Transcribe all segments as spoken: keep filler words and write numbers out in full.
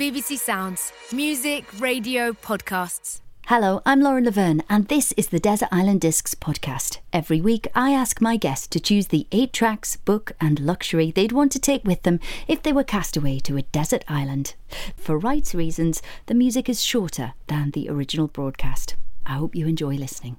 B B C Sounds. Music, radio, podcasts. Hello, I'm Lauren Laverne, and this is the Desert Island Discs podcast. Every week, I ask my guests to choose the eight tracks, book and luxury they'd want to take with them if they were cast away to a desert island. For rights reasons, the music is shorter than the original broadcast. I hope you enjoy listening.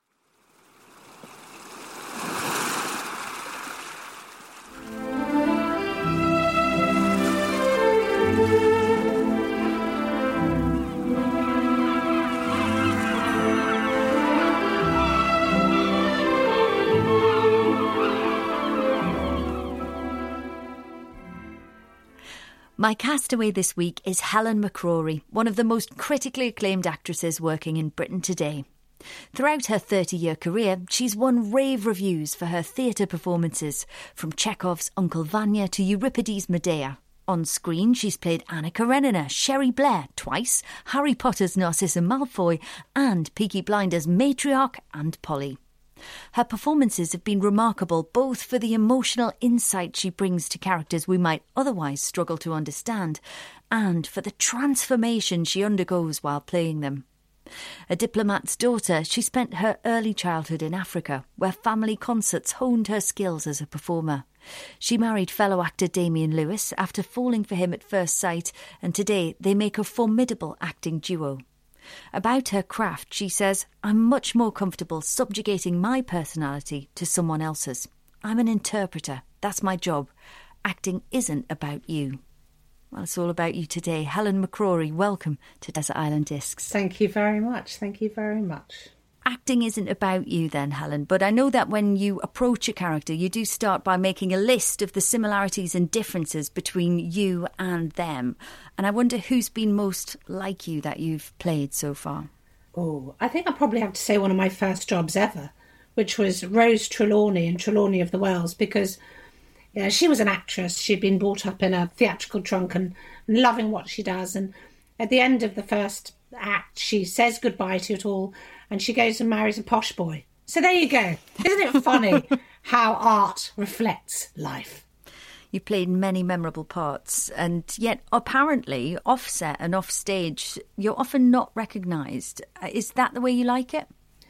My castaway this week is Helen McCrory, one of the most critically acclaimed actresses working in Britain today. Throughout her thirty-year career, she's won rave reviews for her theatre performances, from Chekhov's Uncle Vanya to Euripides' Medea. On screen, she's played Anna Karenina, Sherry Blair twice, Harry Potter's Narcissa Malfoy, and Peaky Blinders' Matriarch and Polly. Her performances have been remarkable both for the emotional insight she brings to characters we might otherwise struggle to understand, and for the transformation she undergoes while playing them. A diplomat's daughter, she spent her early childhood in Africa, where family concerts honed her skills as a performer. She married fellow actor Damian Lewis after falling for him at first sight, and today they make a formidable acting duo. About her craft, she says, I'm much more comfortable subjugating my personality to someone else's. I'm an interpreter. That's my job. Acting isn't about you. Well, it's all about you today. Helen McCrory, welcome to Desert Island Discs. Thank you very much. Thank you very much. Acting isn't about you then, Helen, but I know that when you approach a character, you do start by making a list of the similarities and differences between you and them. And I wonder who's been most like you that you've played so far. Oh, I think I probably have to say one of my first jobs ever, which was Rose Trelawney in Trelawney of the Wells, because yeah, she was an actress. She'd been brought up in a theatrical trunk and loving what she does. And at the end of the first act, she says goodbye to it all, and she goes and marries a posh boy. So there you go. Isn't it funny how art reflects life? You played many memorable parts, and yet apparently off-set and off-stage, you're often not recognised. Is that the way you like it?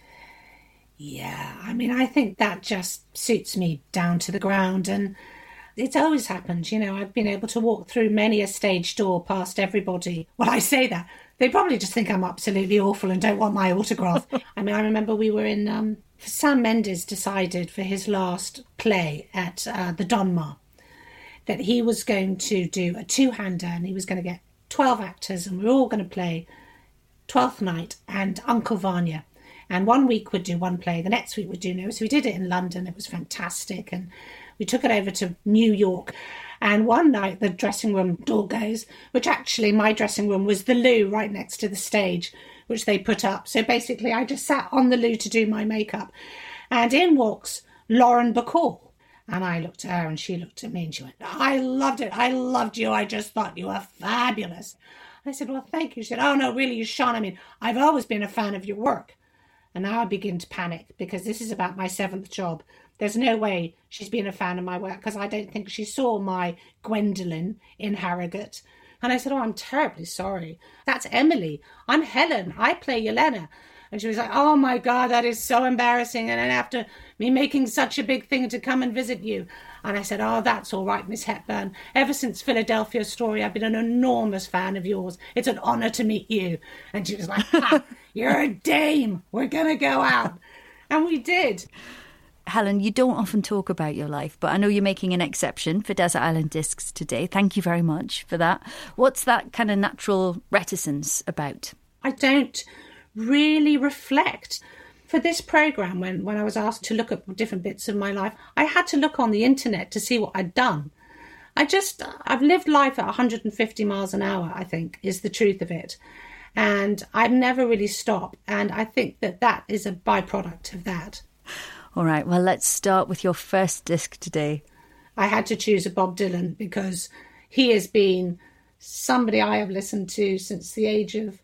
Yeah, I mean, I think that just suits me down to the ground, and it's always happened. You know, I've been able to walk through many a stage door past everybody. Well, I say that. They probably just think I'm absolutely awful and don't want my autograph. I mean, I remember we were in... Um, Sam Mendes decided for his last play at uh, the Donmar that he was going to do a two-hander, and he was going to get twelve actors, and we were all going to play Twelfth Night and Uncle Vanya. And one week we'd do one play, the next week we'd do no. So we did it in London. It was fantastic. And we took it over to New York. And one night the dressing room door goes, which actually my dressing room was the loo right next to the stage, which they put up. So basically I just sat on the loo to do my makeup. And in walks Lauren Bacall. And I looked at her and she looked at me and she went, I loved it. I loved you. I just thought you were fabulous. And I said, well, thank you. She said, oh, no, really, Sean, I mean, I've always been a fan of your work. And now I begin to panic because this is about my seventh job. There's no way she's been a fan of my work because I don't think she saw my Gwendolyn in Harrogate. And I said, oh, I'm terribly sorry. That's Emily. I'm Helen. I play Yelena. And she was like, oh, my God, that is so embarrassing. And then after me making such a big thing to come and visit you. And I said, oh, that's all right, Miss Hepburn. Ever since Philadelphia Story, I've been an enormous fan of yours. It's an honour to meet you. And she was like, ha, you're a dame. We're going to go out. And we did. Helen, you don't often talk about your life, but I know you're making an exception for Desert Island Discs today. Thank you very much for that. What's that kind of natural reticence about? I don't really reflect. For this programme, when, when I was asked to look at different bits of my life, I had to look on the internet to see what I'd done. I just, I've lived life at one hundred fifty miles an hour, I think, is the truth of it. And I've never really stopped. And I think that that is a byproduct of that. All right, well, let's start with your first disc today. I had to choose a Bob Dylan because he has been somebody I have listened to since the age of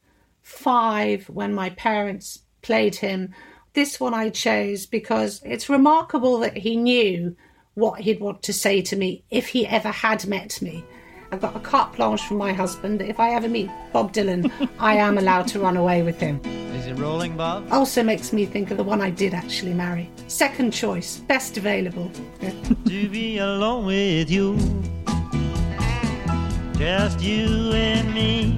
five when my parents played him. This one I chose because it's remarkable that he knew what he'd want to say to me if he ever had met me. I got a carte blanche from my husband that if I ever meet Bob Dylan, I am allowed to run away with him. Is it rolling, Bob? Also makes me think of the one I did actually marry. Second choice, best available. To be alone with you, just you and me.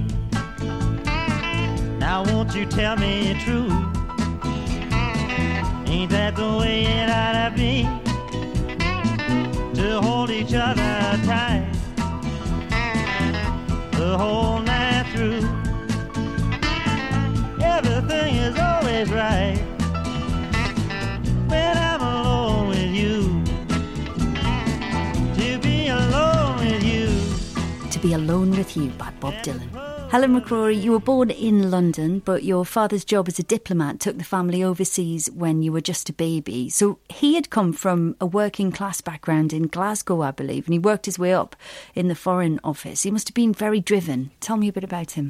Now won't you tell me true? Ain't that the way it ought to be? To hold each other tight the whole night through. Everything is always right when I'm alone with you. To be alone with you. To Be Alone With You by Bob Dylan. Helen McCrory, you were born in London, but your father's job as a diplomat took the family overseas when you were just a baby. So he had come from a working class background in Glasgow, I believe, and he worked his way up in the Foreign Office. He must have been very driven. Tell me a bit about him.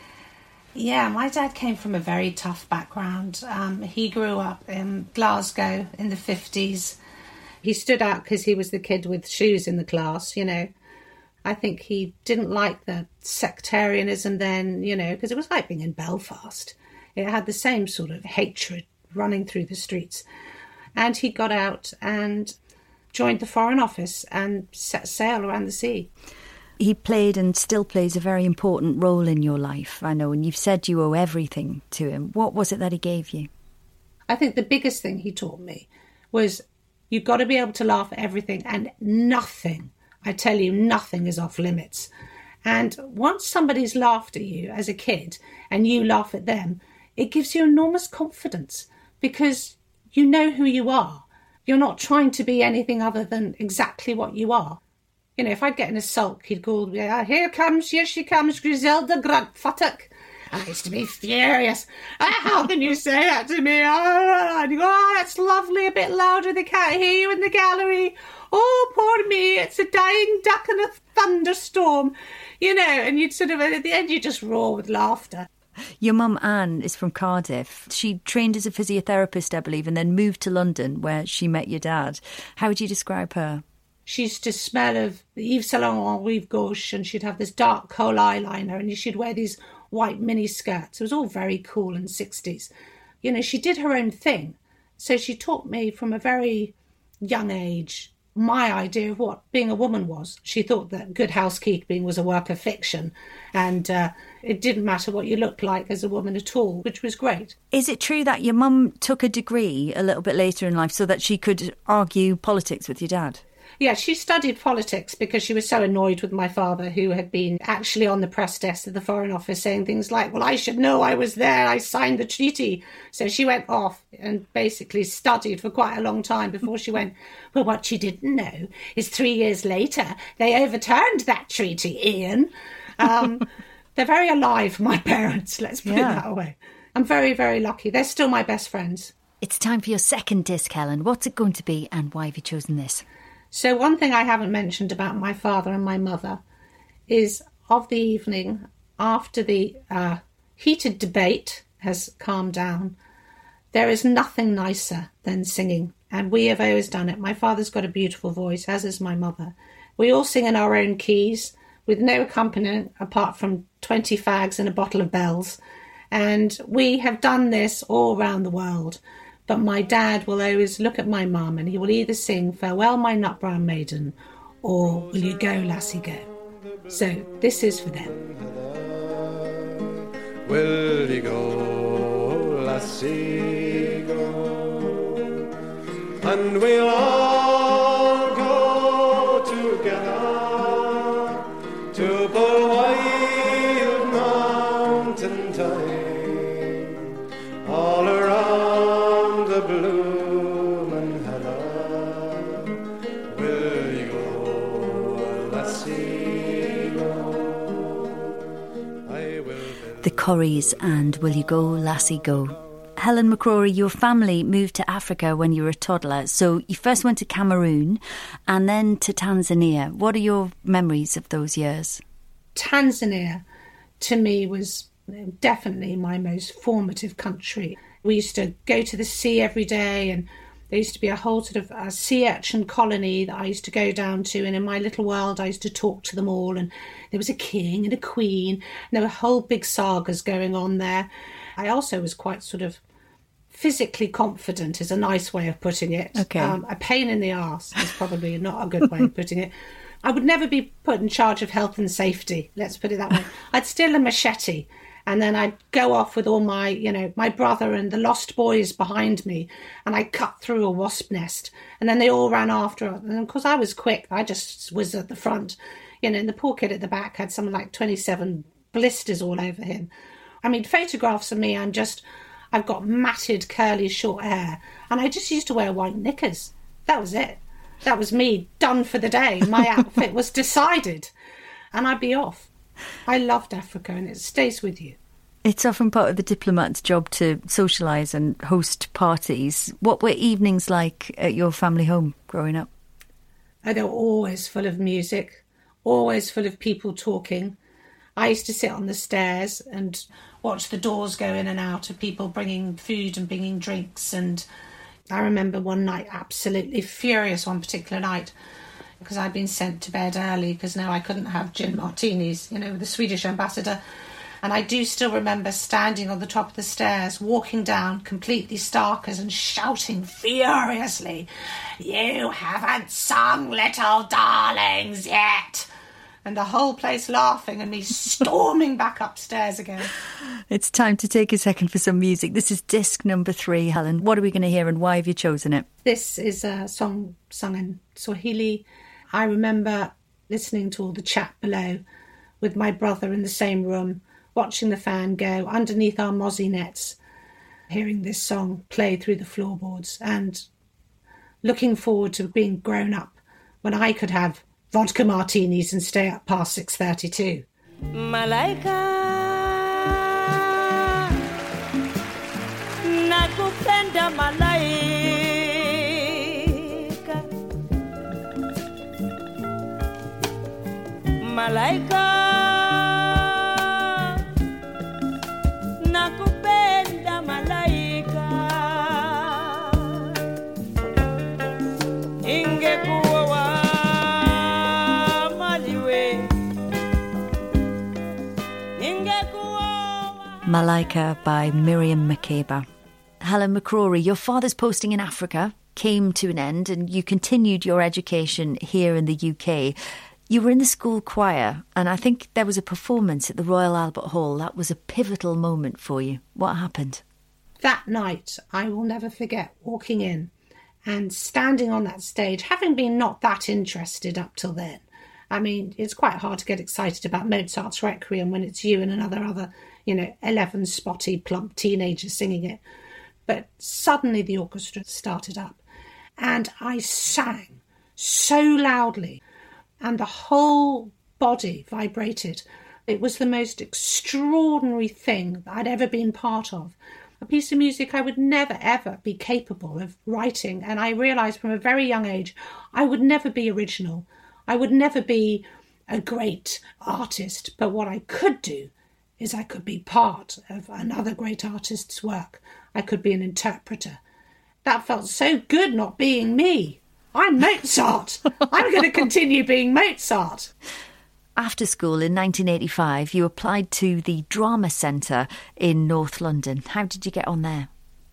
Yeah, my dad came from a very tough background. Um, he grew up in Glasgow in the fifties. He stood out because he was the kid with shoes in the class, you know. I think he didn't like the sectarianism then, you know, because it was like being in Belfast. It had the same sort of hatred running through the streets. And he got out and joined the Foreign Office and set sail around the sea. He played and still plays a very important role in your life, I know, and you've said you owe everything to him. What was it that he gave you? I think the biggest thing he taught me was you've got to be able to laugh at everything, and nothing, I tell you, nothing is off limits. And once somebody's laughed at you as a kid and you laugh at them, it gives you enormous confidence because you know who you are. You're not trying to be anything other than exactly what you are. You know, if I'd get in a sulk, he'd call me, ah, here comes, here she comes, Griselda Gruntfuttock. And I used to be furious. Ah, how can you say that to me? Ah, and you go, oh, that's lovely, a bit louder, they can't hear you in the gallery. Oh, poor me, it's a dying duck in a thunderstorm. You know, and you'd sort of, at the end, you just roar with laughter. Your mum, Anne, is from Cardiff. She trained as a physiotherapist, I believe, and then moved to London where she met your dad. How would you describe her? She used to smell of Yves Saint Laurent, Rive Gauche, and she'd have this dark coal eyeliner, and she'd wear these white mini skirts. It was all very cool in the sixties. You know, she did her own thing. So she taught me from a very young age my idea of what being a woman was. She thought that Good Housekeeping was a work of fiction, and uh, it didn't matter what you looked like as a woman at all, which was great. Is it true that your mum took a degree a little bit later in life so that she could argue politics with your dad? Yeah, she studied politics because she was so annoyed with my father, who had been actually on the press desk of the Foreign Office saying things like, well, I should know, I was there, I signed the treaty. So she went off and basically studied for quite a long time before she went, well, what she didn't know is three years later, they overturned that treaty, Ian. Um, they're very alive, my parents, let's put yeah. it that way. I'm very, very lucky. They're still my best friends. It's time for your second disc, Helen. What's it going to be and why have you chosen this? So one thing I haven't mentioned about my father and my mother is of the evening after the uh, heated debate has calmed down, there is nothing nicer than singing. And we have always done it. My father's got a beautiful voice, as is my mother. We all sing in our own keys with no accompaniment apart from twenty fags and a bottle of bells. And we have done this all around the world. But my dad will always look at my mum and he will either sing Farewell My Nut Brown Maiden or Will You Go Lassie Go. So this is for them. Will you go, lassie, go? And we'll all go together to the wild mountain thyme, all around the bloomin' heather. Will you go, lassie, go? I will. The Corries and Will You Go, Lassie Go. Helen McCrory, your family moved to Africa when you were a toddler. So you first went to Cameroon and then to Tanzania. What are your memories of those years? Tanzania, to me, was definitely my most formative country. We used to go to the sea every day and There used to be a whole sort of uh, sea urchin colony that I used to go down to, and in my little world I used to talk to them all, and there was a king and a queen, and there were whole big sagas going on there. I also was quite sort of physically confident, is a nice way of putting it. Okay. Um, a pain in the arse is probably not a good way of putting it. I would never be put in charge of health and safety, let's put it that way. I'd steal a machete, and then I'd go off with all my, you know, my brother and the lost boys behind me, and I cut through a wasp nest, and then they all ran after us. And because I was quick, I just was at the front, you know, and the poor kid at the back had something like twenty-seven blisters all over him. I mean, photographs of me, I'm just, I've got matted, curly, short hair, and I just used to wear white knickers. That was it. That was me, done for the day. My outfit was decided, and I'd be off. I loved Africa, and it stays with you. It's often part of the diplomat's job to socialise and host parties. What were evenings like at your family home growing up? Oh, they were always full of music, always full of people talking. I used to sit on the stairs and watch the doors go in and out of people bringing food and bringing drinks. And I remember one night, absolutely furious one particular night, because I'd been sent to bed early because now I couldn't have gin martinis, you know, with the Swedish ambassador. And I do still remember standing on the top of the stairs, walking down completely starkers and shouting furiously, "You haven't sung Little Darlings yet!" And the whole place laughing and me storming back upstairs again. It's time to take a second for some music. This is disc number three, Helen. What are we going to hear and why have you chosen it? This is a song sung in Swahili. I remember listening to all the chat below with my brother in the same room, watching the fan go underneath our mozzie nets, hearing this song play through the floorboards and looking forward to being grown up when I could have vodka martinis and stay up past six thirty too. Malaika nakupenda malaika Malaika nakupenda malaika ingekuwa Malaika by Miriam Makeba. Helen McCrory, your father's posting in Africa came to an end and you continued your education here in the U K. You were in the school choir and I think there was a performance at the Royal Albert Hall. That was a pivotal moment for you. What happened? That night, I will never forget walking in and standing on that stage, having been not that interested up till then. I mean, it's quite hard to get excited about Mozart's Requiem when it's you and another other, you know, eleven spotty, plump teenagers singing it. But suddenly the orchestra started up and I sang so loudly and the whole body vibrated. It was the most extraordinary thing that I'd ever been part of. A piece of music I would never, ever be capable of writing. And I realised from a very young age, I would never be original. I would never be a great artist. But what I could do is I could be part of another great artist's work. I could be an interpreter. That felt so good not being me. I'm Mozart. I'm going to continue being Mozart. After school in nineteen eighty-five, you applied to the Drama Centre in North London. How did you get on there?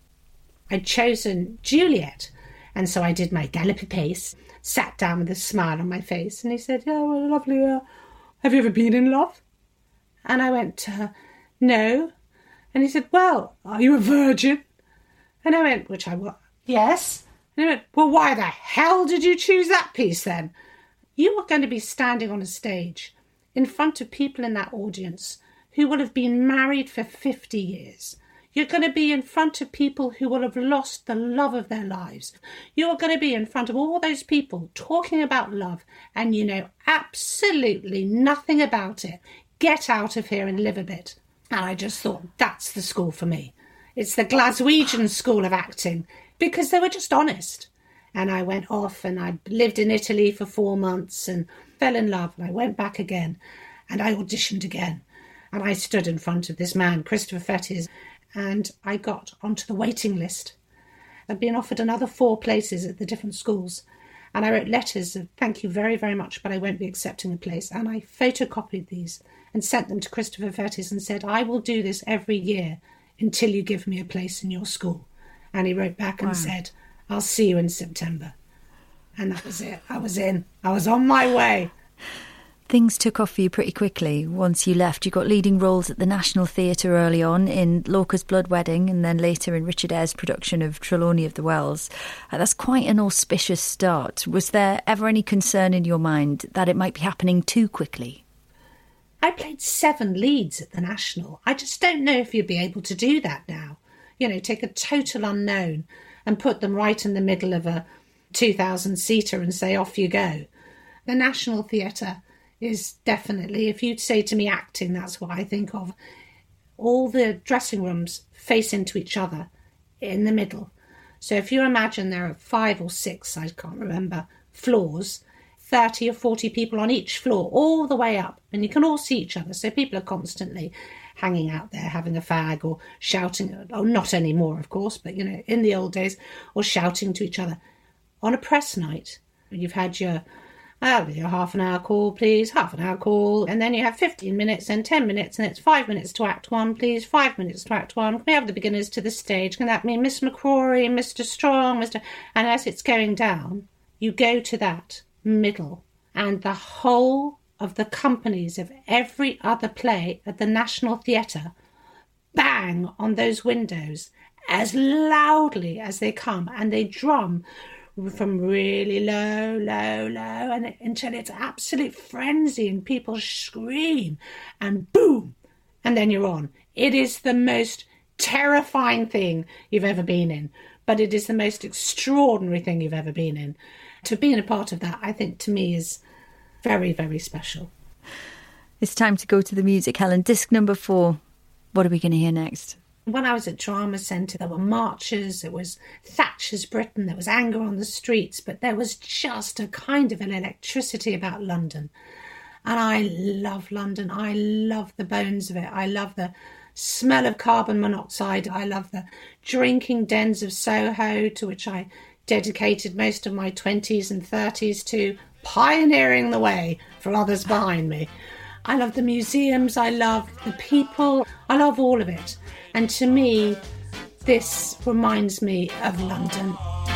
I'd chosen Juliet, and so I did my gallopy pace, sat down with a smile on my face, and he said, "Yeah, well, lovely, uh, have you ever been in love?" And I went, uh, "No." And he said, "Well, are you a virgin?" And I went, which I was, "Yes." And he went, "Well, why the hell did you choose that piece then? You are going to be standing on a stage in front of people in that audience who will have been married for fifty years. You're going to be in front of people who will have lost the love of their lives. You're going to be in front of all those people talking about love and you know absolutely nothing about it. Get out of here and live a bit." And I just thought, that's the school for me. It's the Glaswegian School of Acting because they were just honest. And I went off and I lived in Italy for four months and fell in love. And I went back again and I auditioned again. And I stood in front of this man, Christopher Fettes, and I got onto the waiting list. I'd been offered another four places at the different schools. And I wrote letters of thank you very, very much, but I won't be accepting a place. And I photocopied these and sent them to Christopher Fettes and said, I will do this every year until you give me a place in your school. And he wrote back and wow. said, I'll see you in September. And that was it. I was in. I was on my way. Things took off for you pretty quickly once you left. You got leading roles at the National Theatre early on in Lorca's Blood Wedding and then later in Richard Eyre's production of Trelawney of the Wells. Uh, that's quite an auspicious start. Was there ever any concern in your mind that it might be happening too quickly? I played seven leads at the National. I just don't know if you'd be able to do that now. You know, take a total unknown and put them right in the middle of a two thousand seater and say, off you go. The National Theatre is definitely, if you'd say to me acting, that's what I think of. All the dressing rooms face into each other in the middle. So if you imagine there are five or six, I can't remember, floors, thirty or forty people on each floor, all the way up, and you can all see each other. So people are constantly hanging out there, having a fag or shouting, oh, not anymore, of course, but, you know, in the old days, or shouting to each other. On a press night, you've had your Oh, your half an hour call, please, half an hour call. And then you have fifteen minutes and ten minutes, and it's five minutes to act one, please, five minutes to act one. Can we have the beginners to the stage? Can that mean Miss McCrory, Mister Strong, Mister And as it's going down, you go to that middle, and the whole of the companies of every other play at the National Theatre bang on those windows as loudly as they come, and they drum from really low, low, low, and until it's absolute frenzy and people scream and boom, and then you're on. It is the most terrifying thing you've ever been in, but it is the most extraordinary thing you've ever been in. To be in a part of that, I think, to me, is very, very special. It's time to go to the music, Helen. Disc number four. What are we going to hear next? When I was at Drama Centre, there were marches, there was Thatcher's Britain, there was anger on the streets, but there was just a kind of an electricity about London. And I love London. I love the bones of it. I love the smell of carbon monoxide. I love the drinking dens of Soho, to which I dedicated most of my twenties and thirties to pioneering the way for others behind me. I love the museums. I love the people. I love all of it. And to me, this reminds me of London.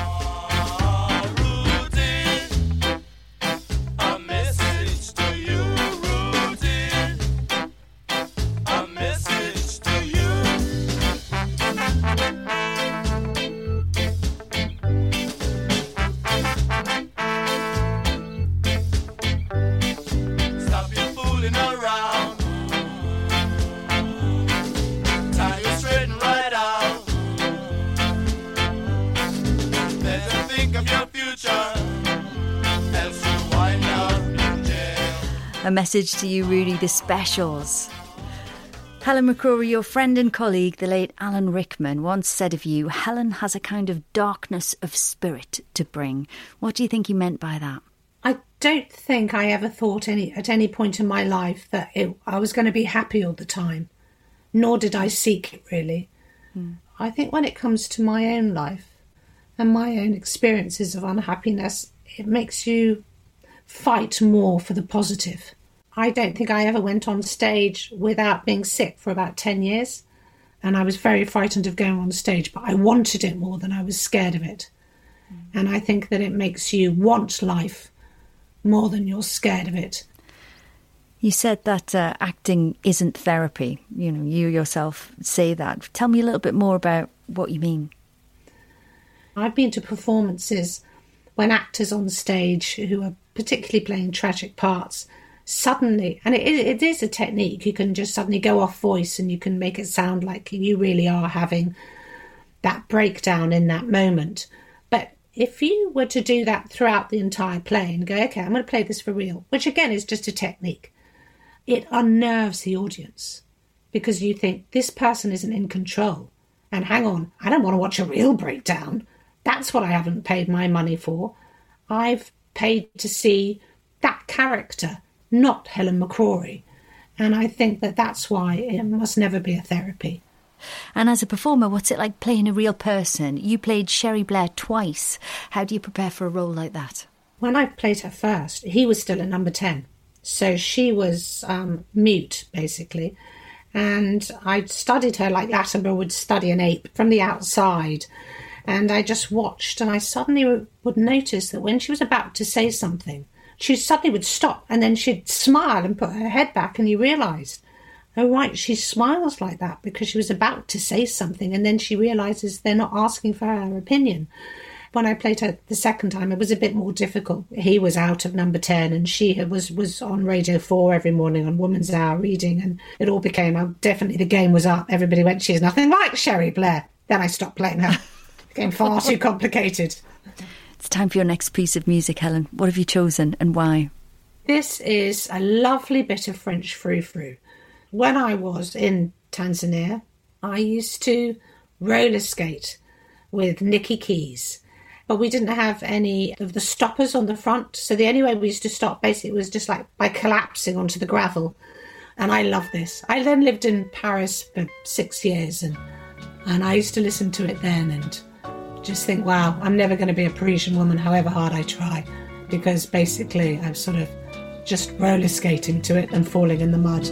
A message to you, Rudy, the specials. Helen McCrory, your friend and colleague, the late Alan Rickman, once said of you, Helen has a kind of darkness of spirit to bring. What do you think he meant by that? I don't think I ever thought any at any point in my life that it, I was going to be happy all the time, nor did I seek it, really. Hmm. I think when it comes to my own life and my own experiences of unhappiness, it makes you fight more for the positive. I don't think I ever went on stage without being sick for about ten years, and I was very frightened of going on stage, but I wanted it more than I was scared of it. Mm. And I think that it makes you want life more than you're scared of it. You said that uh, acting isn't therapy. You know, you yourself say that. Tell me a little bit more about what you mean. I've been to performances when actors on stage who are particularly playing tragic parts suddenly, and it, it is a technique, you can just suddenly go off voice and you can make it sound like you really are having that breakdown in that moment. But if you were to do that throughout the entire play and go, okay, I'm going to play this for real, which again is just a technique, it unnerves the audience because you think this person isn't in control. And hang on, I don't want to watch a real breakdown. That's what I haven't paid my money for. I've paid to see that character, not Helen McCrory. And I think that that's why it must never be a therapy. And as a performer, what's it like playing a real person? You played Cherie Blair twice. How do you prepare for a role like that? When I played her first, he was still at number ten. So she was um, mute, basically. And I studied her like Attenborough would study an ape from the outside. And I just watched, and I suddenly would notice that when she was about to say something, she suddenly would stop, and then she'd smile and put her head back, and you realised, oh, right, she smiles like that because she was about to say something, and then she realises they're not asking for her opinion. When I played her the second time, it was a bit more difficult. He was out of number ten, and she was, was on Radio four every morning on Woman's Hour reading, and it all became, oh, definitely the game was up. Everybody went, she's nothing like Cherie Blair. Then I stopped playing her. It became far too complicated. It's time for your next piece of music, Helen. What have you chosen and why? This is a lovely bit of French frou-frou. When I was in Tanzania, I used to roller skate with Nicky Keys. But we didn't have any of the stoppers on the front. So the only way we used to stop basically was just like by collapsing onto the gravel. And I love this. I then lived in Paris for six years and and I used to listen to it then and just think, wow, I'm never going to be a Parisian woman, however hard I try. Because basically I'm sort of just roller skating to it and falling in the mud.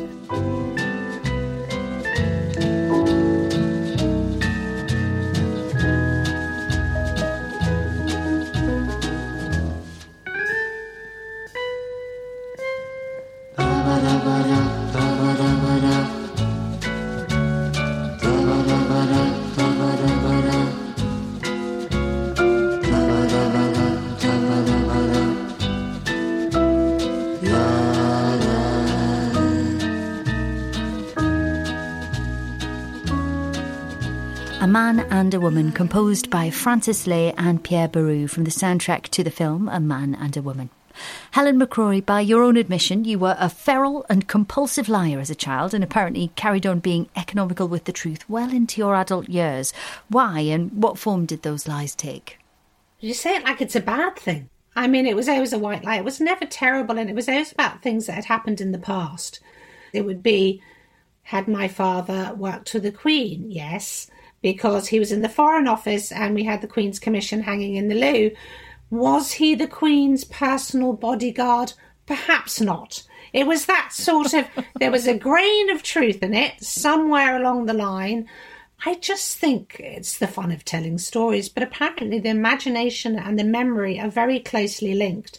A Man and a Woman, composed by Francis Lay and Pierre Baru from the soundtrack to the film A Man and a Woman. Helen McCrory, by your own admission, you were a feral and compulsive liar as a child and apparently carried on being economical with the truth well into your adult years. Why and what form did those lies take? You say it like it's a bad thing. I mean, it was always a white lie. It was never terrible, and it was always about things that had happened in the past. It would be, had my father worked for the Queen? Yes, because he was in the Foreign Office and we had the Queen's Commission hanging in the loo. Was he the Queen's personal bodyguard? Perhaps not. It was that sort of, there was a grain of truth in it somewhere along the line. I just think it's the fun of telling stories, but apparently the imagination and the memory are very closely linked.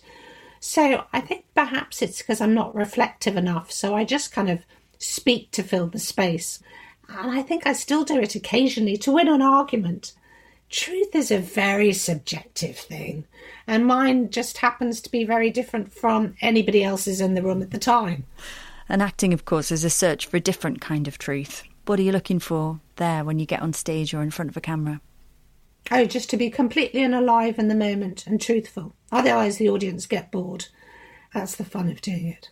So I think perhaps it's because I'm not reflective enough, so I just kind of speak to fill the space. And I think I still do it occasionally to win an argument. Truth is a very subjective thing, and mine just happens to be very different from anybody else's in the room at the time. And acting, of course, is a search for a different kind of truth. What are you looking for there when you get on stage or in front of a camera? Oh, just to be completely and alive in the moment and truthful. Otherwise the audience get bored. That's the fun of doing it.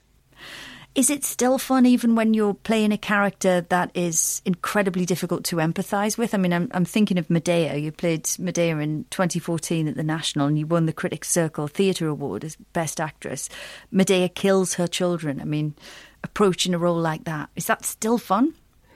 Is it still fun even when you're playing a character that is incredibly difficult to empathise with? I mean, I'm, I'm thinking of Medea. You played Medea in twenty fourteen at the National and you won the Critics' Circle Theatre Award as Best Actress. Medea kills her children. I mean, approaching a role like that, is that still fun?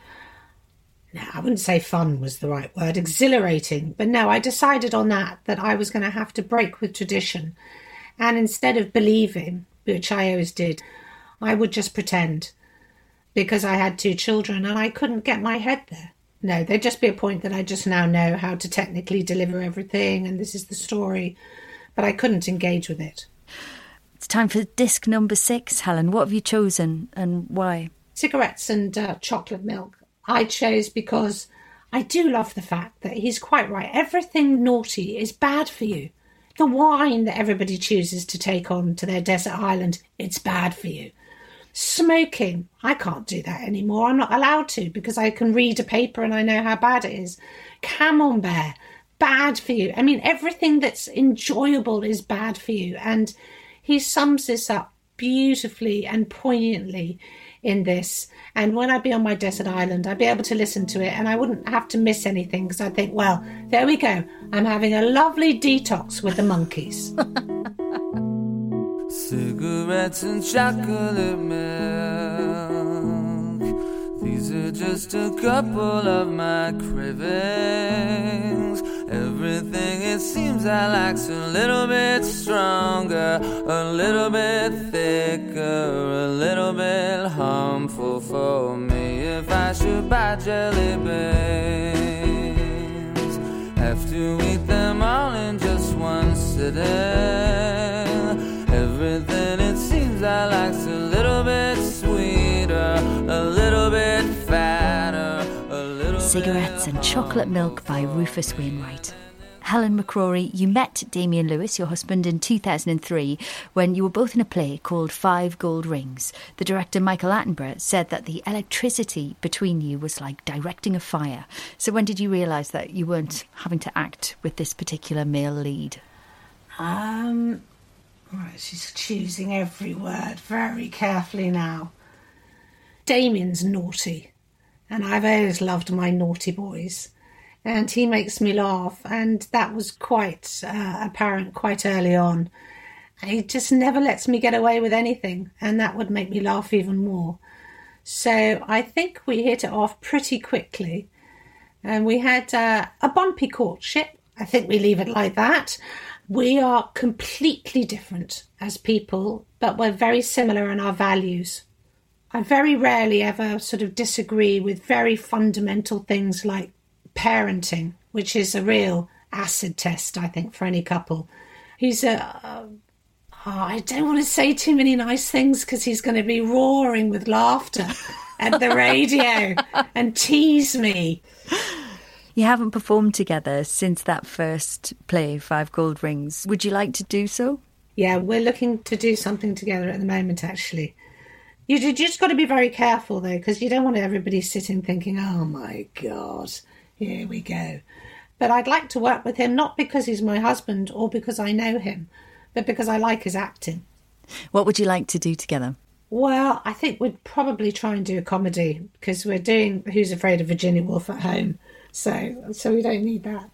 No, I wouldn't say fun was the right word. Exhilarating. But no, I decided on that, that I was going to have to break with tradition. And instead of believing, which I always did, I would just pretend, because I had two children and I couldn't get my head there. No, there'd just be a point that I just now know how to technically deliver everything and this is the story, but I couldn't engage with it. It's time for disc number six, Helen. What have you chosen and why? Cigarettes and uh, chocolate milk. I chose because I do love the fact that he's quite right. Everything naughty is bad for you. The wine that everybody chooses to take on to their desert island, it's bad for you. Smoking, I can't do that anymore. I'm not allowed to because I can read a paper and I know how bad it is. Camembert, bad for you. I mean, everything that's enjoyable is bad for you. And he sums this up beautifully and poignantly in this. And when I'd be on my desert island, I'd be able to listen to it and I wouldn't have to miss anything because I'd think, well, there we go. I'm having a lovely detox with the monkeys. Cigarettes and chocolate milk, these are just a couple of my cravings. Everything it seems I like's a little bit stronger, a little bit thicker, a little bit harmful for me. If I should buy jelly beans, have to eat them all in just one sitting. Everything it seems I like's a little bit sweeter, a little bit fatter, a little Cigarettes bit and Chocolate Milk by Rufus Wainwright. Helen McCrory, you met Damian Lewis, your husband, in two thousand three when you were both in a play called Five Gold Rings. The director Michael Attenborough said that the electricity between you was like directing a fire. So when did you realise that you weren't having to act with this particular male lead? Um, right, she's choosing every word very carefully now. Damien's naughty, and I've always loved my naughty boys. And he makes me laugh, and that was quite uh, apparent quite early on. He just never lets me get away with anything, and that would make me laugh even more. So I think we hit it off pretty quickly, and we had uh, a bumpy courtship. I think we leave it like that. We are completely different as people, but we're very similar in our values. I very rarely ever sort of disagree with very fundamental things like parenting, which is a real acid test, I think, for any couple. He's a... Uh, oh, I don't want to say too many nice things because he's going to be roaring with laughter at the radio and tease me. You haven't performed together since that first play, Five Gold Rings. Would you like to do so? Yeah, we're looking to do something together at the moment, actually. You, you just got to be very careful, though, because you don't want everybody sitting thinking, oh, my God, here we go. But I'd like to work with him, not because he's my husband or because I know him, but because I like his acting. What would you like to do together? Well, I think we'd probably try and do a comedy, because we're doing Who's Afraid of Virginia Woolf at home. So, so we don't need that.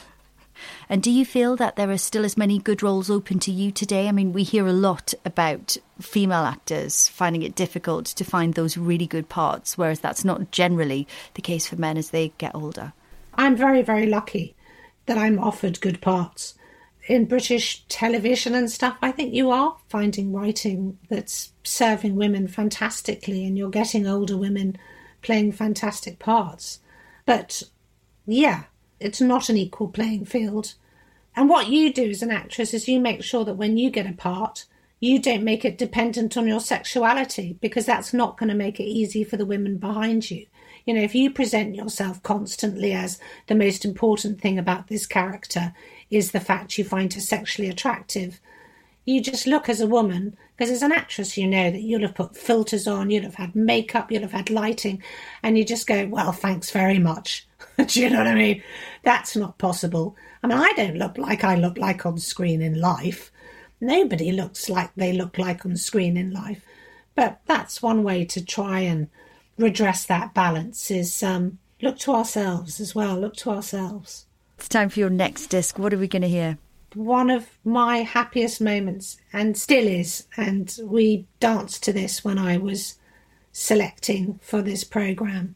And do you feel that there are still as many good roles open to you today? I mean, we hear a lot about female actors finding it difficult to find those really good parts, whereas that's not generally the case for men as they get older. I'm very, very lucky that I'm offered good parts. In British television and stuff, I think you are finding writing that's serving women fantastically, and you're getting older women playing fantastic parts. But, yeah, it's not an equal playing field. And what you do as an actress is you make sure that when you get a part, you don't make it dependent on your sexuality, because that's not going to make it easy for the women behind you. You know, if you present yourself constantly as the most important thing about this character is the fact you find her sexually attractive, you just look as a woman, because as an actress you know that you'll have put filters on, you'll have had makeup, you'll have had lighting, and you just go, well, thanks very much. Do you know what I mean? That's not possible. I mean, I don't look like I look like on screen in life. Nobody looks like they look like on screen in life. But that's one way to try and redress that balance, is um, look to ourselves as well, look to ourselves. It's time for your next disc. What are we going to hear? One of my happiest moments, and still is, and we danced to this when I was selecting for this programme,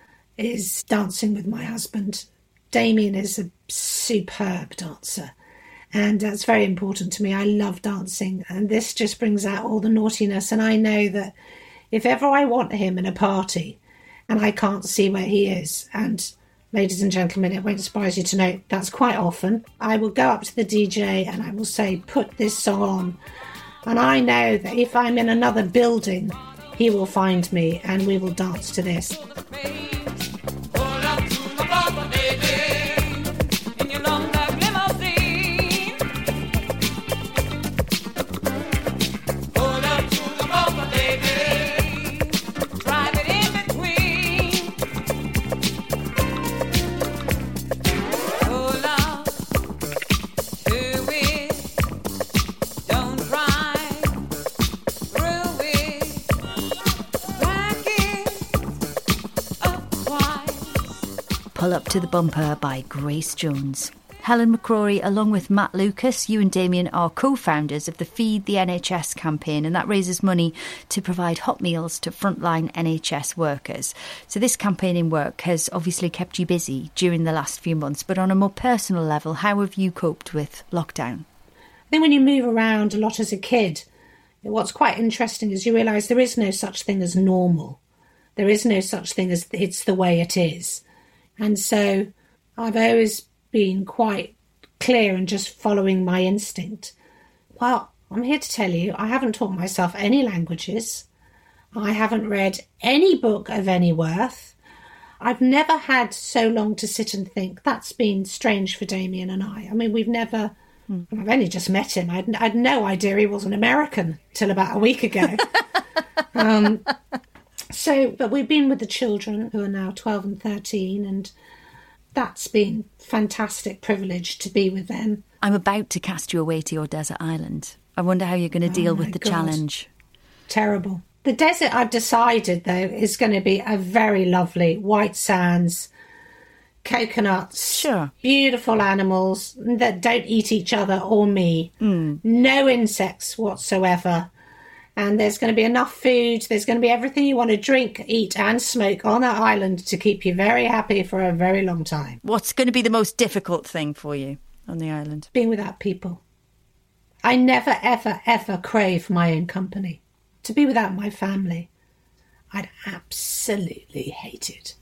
is Dancing with My Husband. Damian is a superb dancer, and that's very important to me. I love dancing, and this just brings out all the naughtiness, and I know that if ever I want him in a party and I can't see where he is, and ladies and gentlemen, it won't surprise you to know that's quite often, I will go up to the D J and I will say, put this song on. And I know that if I'm in another building, he will find me and we will dance to this. Pull Up to the Bumper by Grace Jones. Helen McCrory, along with Matt Lucas, you and Damien are co-founders of the Feed the N H S campaign, and that raises money to provide hot meals to frontline N H S workers. So this campaigning work has obviously kept you busy during the last few months, but on a more personal level, how have you coped with lockdown? I think when you move around a lot as a kid, what's quite interesting is you realise there is no such thing as normal. There is no such thing as it's the way it is. And so I've always been quite clear and just following my instinct. Well, I'm here to tell you, I haven't taught myself any languages. I haven't read any book of any worth. I've never had so long to sit and think. That's been strange for Damien and I. I mean, we've never... Hmm. I've only just met him. I'd, I'd no idea he was an American till about a week ago. um, so, but we've been with the children who are now twelve and thirteen, and that's been fantastic privilege to be with them. I'm about to cast you away to your desert island. I wonder how you're going to deal oh with the God. challenge. Terrible. The desert, I've decided, though, is going to be a very lovely white sands, coconuts, sure, beautiful animals that don't eat each other or me, mm. no insects whatsoever. And there's going to be enough food. There's going to be everything you want to drink, eat and smoke on that island to keep you very happy for a very long time. What's going to be the most difficult thing for you on the island? Being without people. I never, ever, ever crave my own company. To be without my family, I'd absolutely hate it.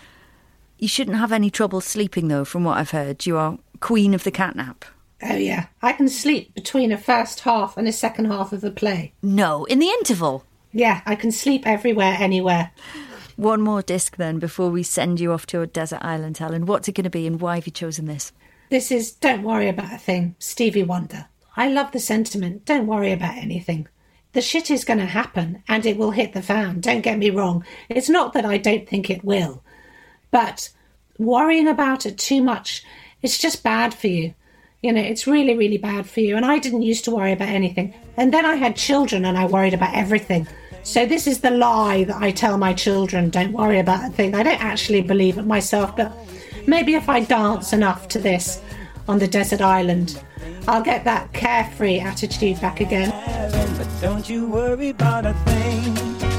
You shouldn't have any trouble sleeping, though, from what I've heard. You are queen of the catnap. Oh, yeah. I can sleep between a first half and a second half of a play. No, in the interval? Yeah, I can sleep everywhere, anywhere. One more disc, then, before we send you off to a desert island, Helen. What's it going to be and why have you chosen this? This is Don't Worry About a Thing, Stevie Wonder. I love the sentiment. Don't worry about anything. The shit is going to happen and it will hit the fan. Don't get me wrong. It's not that I don't think it will. But worrying about it too much, it's just bad for you. You know, it's really, really bad for you. And I didn't used to worry about anything. And then I had children and I worried about everything. So this is the lie that I tell my children, don't worry about a thing. I don't actually believe it myself, but maybe if I dance enough to this on the desert island, I'll get that carefree attitude back again. But don't you worry about a thing.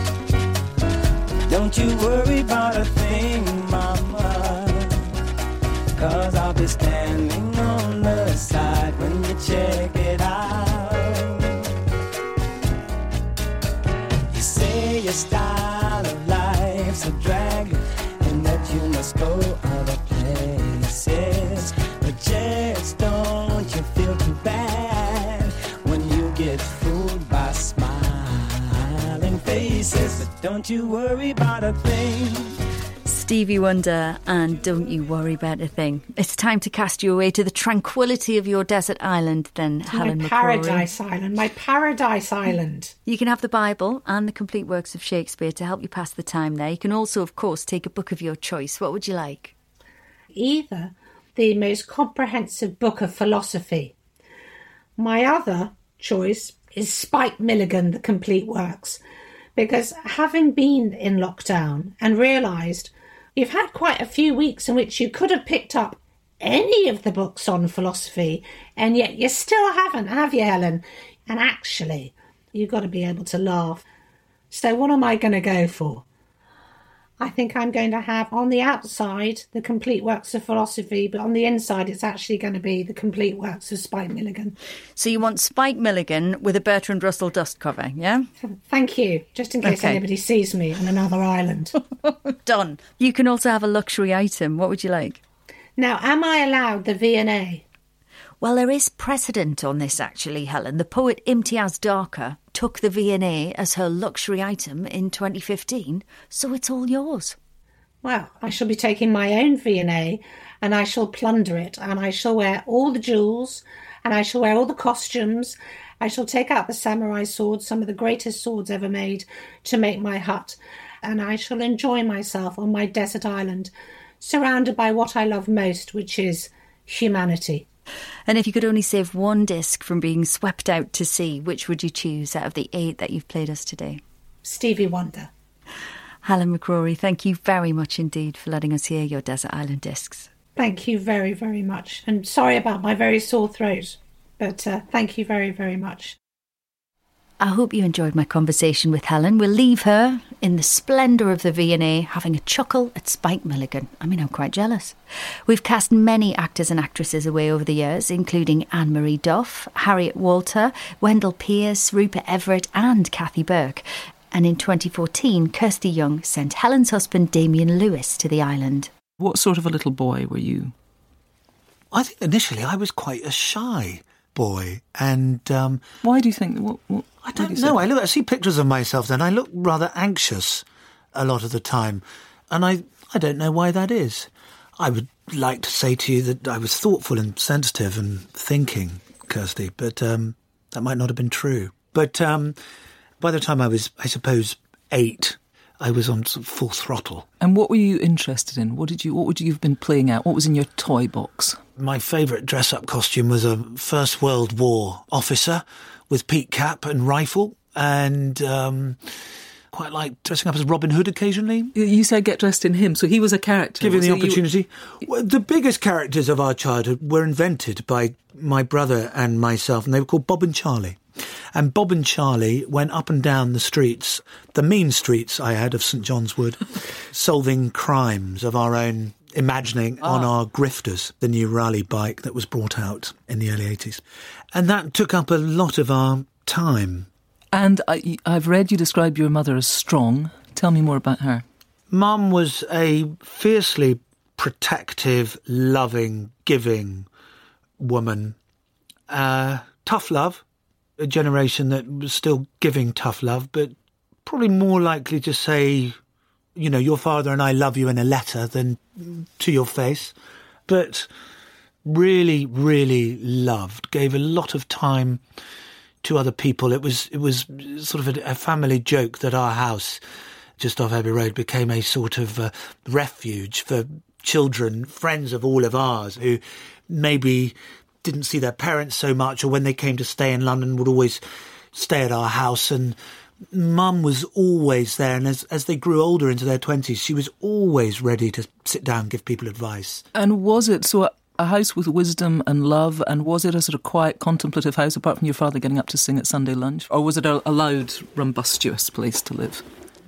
Don't you worry about a thing, mama. 'Cause I'll be standing on the side when you check it out. You say your style of life's a drag and that you must go other places. But just don't you feel too bad when you get fooled by smiling faces. But don't you worry about a thing. Stevie Wonder and Don't You Worry About a Thing. It's time to cast you away to the tranquility of your desert island then, to Helen my McCrory. paradise island, my paradise island. You can have the Bible and the complete works of Shakespeare to help you pass the time there. You can also, of course, take a book of your choice. What would you like? Either the most comprehensive book of philosophy. My other choice is Spike Milligan, The Complete Works, because having been in lockdown and realised you've had quite a few weeks in which you could have picked up any of the books on philosophy, and yet you still haven't, have you, Helen? And actually, you've got to be able to laugh. So what am I going to go for? I think I'm going to have on the outside the complete works of philosophy, but on the inside it's actually going to be the complete works of Spike Milligan. So you want Spike Milligan with a Bertrand Russell dust cover, yeah? Thank you, just in case okay. anybody sees me on another island. Done. You can also have a luxury item. What would you like? Now, am I allowed the V and A? Well, there is precedent on this, actually, Helen. The poet Imtiaz Darker took the V and A as her luxury item in twenty fifteen, so it's all yours. Well, I shall be taking my own V and A and I shall plunder it, and I shall wear all the jewels and I shall wear all the costumes. I shall take out the samurai swords, some of the greatest swords ever made, to make my hut, and I shall enjoy myself on my desert island, surrounded by what I love most, which is humanity. And if you could only save one disc from being swept out to sea, which would you choose out of the eight that you've played us today? Stevie Wonder. Helen McCrory, thank you very much indeed for letting us hear your Desert Island discs. Thank you very, very much. And sorry about my very sore throat, but uh, thank you very, very much. I hope you enjoyed my conversation with Helen. We'll leave her in the splendour of the V and A having a chuckle at Spike Milligan. I mean, I'm quite jealous. We've cast many actors and actresses away over the years, including Anne-Marie Duff, Harriet Walter, Wendell Pierce, Rupert Everett and Kathy Burke. And in twenty fourteen, Kirsty Young sent Helen's husband Damien Lewis to the island. What sort of a little boy were you? I think initially I was quite a shy boy. And um, why do you think... What, what, I don't know. I, look, I see pictures of myself then. I look rather anxious a lot of the time. And I, I don't know why that is. I would like to say to you that I was thoughtful and sensitive and thinking, Kirsty, but um, that might not have been true. But um, by the time I was, I suppose, eight, I was on sort of full throttle. And what were you interested in? What did you? What would you have been playing at? What was in your toy box? My favourite dress-up costume was a First World War officer with peak cap and rifle, and um, quite like dressing up as Robin Hood occasionally. You said get dressed in him, so he was a character. Given the opportunity. You... Well, the biggest characters of our childhood were invented by my brother and myself, and they were called Bob and Charlie. And Bob and Charlie went up and down the streets, the mean streets I had of St John's Wood, solving crimes of our own imagining ah. on our Grifters, the new rally bike that was brought out in the early eighties. And that took up a lot of our time. And I, I've read you describe your mother as strong. Tell me more about her. Mum was a fiercely protective, loving, giving woman. Uh, tough love. A generation that was still giving tough love, but probably more likely to say, you know, your father and I love you in a letter than to your face. But really, really loved, gave a lot of time to other people. It was it was sort of a, a family joke that our house just off Abbey Road became a sort of uh, refuge for children, friends of all of ours, who maybe didn't see their parents so much, or when they came to stay in London would always stay at our house. And Mum was always there, and as, as they grew older into their twenties, she was always ready to sit down and give people advice. And was it so a house with wisdom and love, and was it a sort of quiet, contemplative house, apart from your father getting up to sing at Sunday lunch? Or was it a, a loud, rumbustious place to live?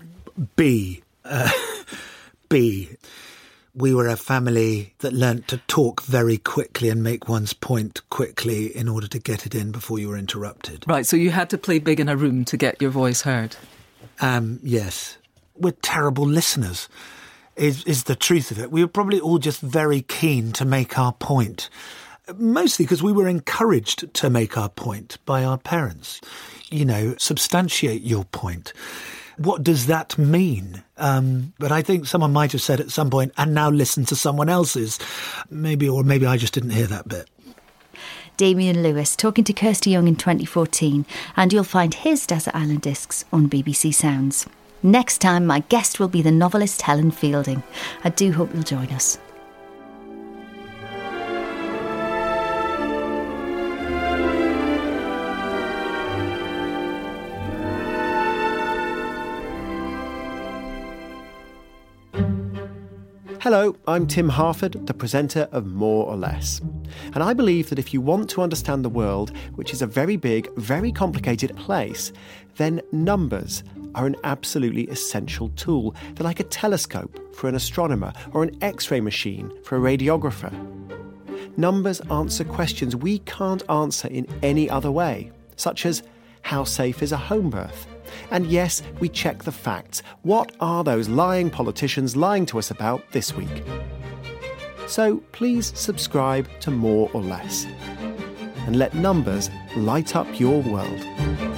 B. Uh, B. We were a family that learnt to talk very quickly and make one's point quickly in order to get it in before you were interrupted. Right, so you had to play big in a room to get your voice heard. Um, yes. We're terrible listeners, is, is the truth of it. We were probably all just very keen to make our point, mostly because we were encouraged to make our point by our parents. You know, substantiate your point. What does that mean? Um, but I think someone might have said at some point, and now listen to someone else's. Maybe, or maybe I just didn't hear that bit. Damien Lewis talking to Kirsty Young in twenty fourteen, and you'll find his Desert Island Discs on B B C Sounds. Next time, my guest will be the novelist Helen Fielding. I do hope you'll join us. Hello, I'm Tim Harford, the presenter of More or Less. And I believe that if you want to understand the world, which is a very big, very complicated place, then numbers are an absolutely essential tool. They're like a telescope for an astronomer or an X-ray machine for a radiographer. Numbers answer questions we can't answer in any other way, such as how safe is a home birth? And yes, we check the facts. What are those lying politicians lying to us about this week? So please subscribe to More or Less and let numbers light up your world.